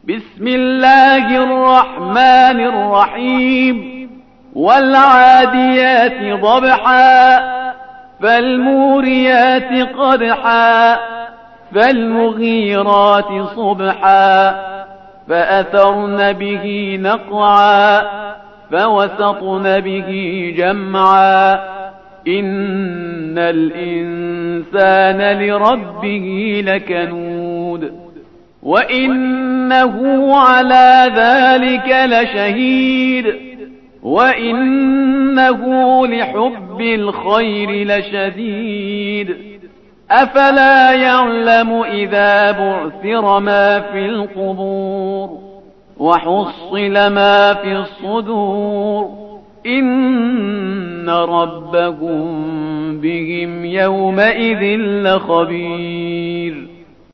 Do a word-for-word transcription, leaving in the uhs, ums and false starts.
بسم الله الرحمن الرحيم والعاديات ضبحا فالموريات قدحا فالمغيرات صبحا فأثرن به نقعا فوسطن به جمعا إن الإنسان لربه لكنود وإنه على ذلك لشهيد وإنه لحب الخير لشديد أفلا يعلم إذا بعثر ما في القبور وحصل ما في الصدور إن ربهم بهم يومئذ لخبير